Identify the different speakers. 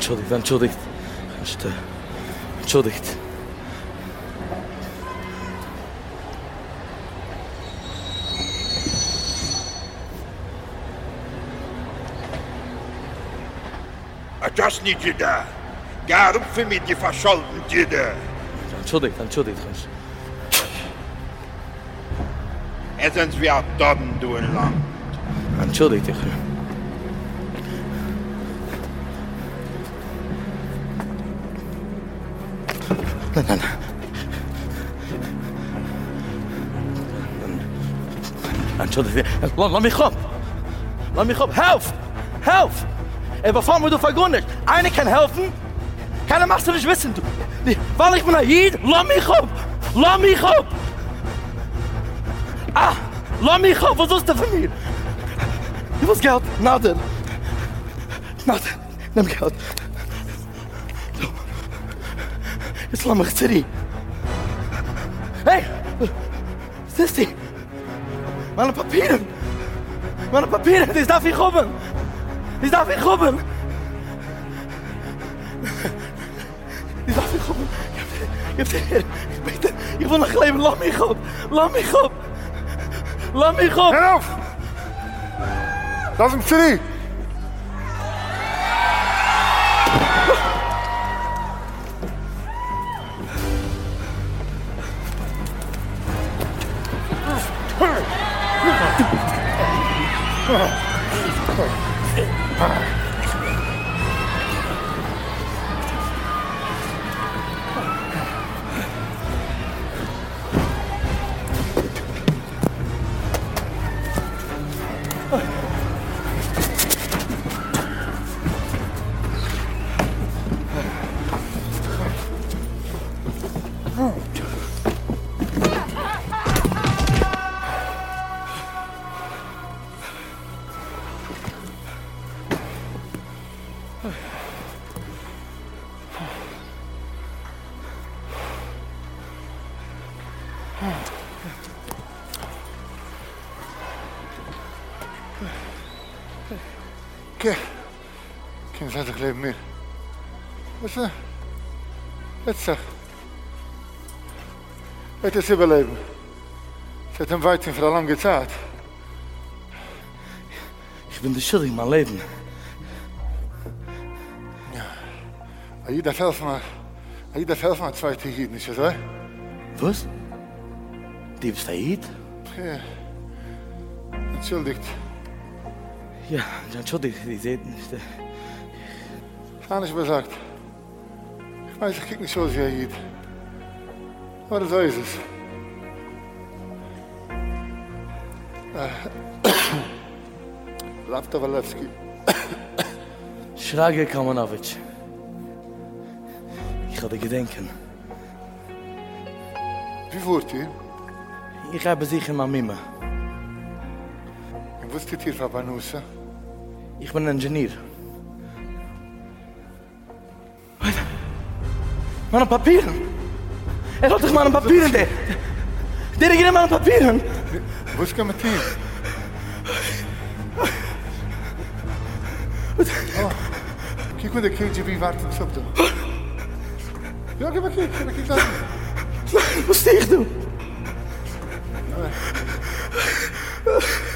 Speaker 1: Entschuldigt. Entschuldigt.
Speaker 2: I just need you there. Gar upp für mich die verscholten Tüde.
Speaker 1: Entschuldigt.
Speaker 2: Es sind wir Dobben, du in Land.
Speaker 1: Entschuldigt dich. Nein. Entschuldigt. Lass mich kommen. Helf! Ey, bevor mir du vergundet. Einer kann helfen. Keiner machst du nicht wissen, du. Weil ich bin Aid, lass mich kommen. Lass mich kommen, was ist das für mich? Du willst Geld? Nada. Nimm Geld. Jetzt lass mich zurück. Hey! Was ist die? Meine Papiere, die darf ich kommen. Ich will noch leben, lass mich kommen.
Speaker 3: Hör auf! Lass uns zurück! Kind, laat ik leven meer. Wat is dat? Het is het is überleben. Seit dem Weithin für eine lange Zeit.
Speaker 1: Ich bin dich schuldig, mein Leben.
Speaker 3: Ja. Jeder fällt mal zwei Tee, nicht so?
Speaker 1: Was? Die bist Aid?
Speaker 3: Ja. Entschuldigt.
Speaker 1: Ja, entschuldigt, die seht nicht.
Speaker 3: Gar nicht gesagt. Ich weiß, ich krieg nicht so aus wie Aid. Aber so ist es. Ravta Walewski.
Speaker 1: Schrage Kamenowitsch. Ich hatte gedenken.
Speaker 3: Wie wurde ihr?
Speaker 1: Ich habe sicher mal Mime.
Speaker 3: Und was steht hier für Banusa?
Speaker 1: Ich bin ein Ingenieur. Meine Papieren! Hat doch meine Papieren, der gibt meine Papieren!
Speaker 3: Was kann man tun? Kijk hoe de KGB wartet op de. Ja, gib mal kijk laten.
Speaker 1: Was steeg du?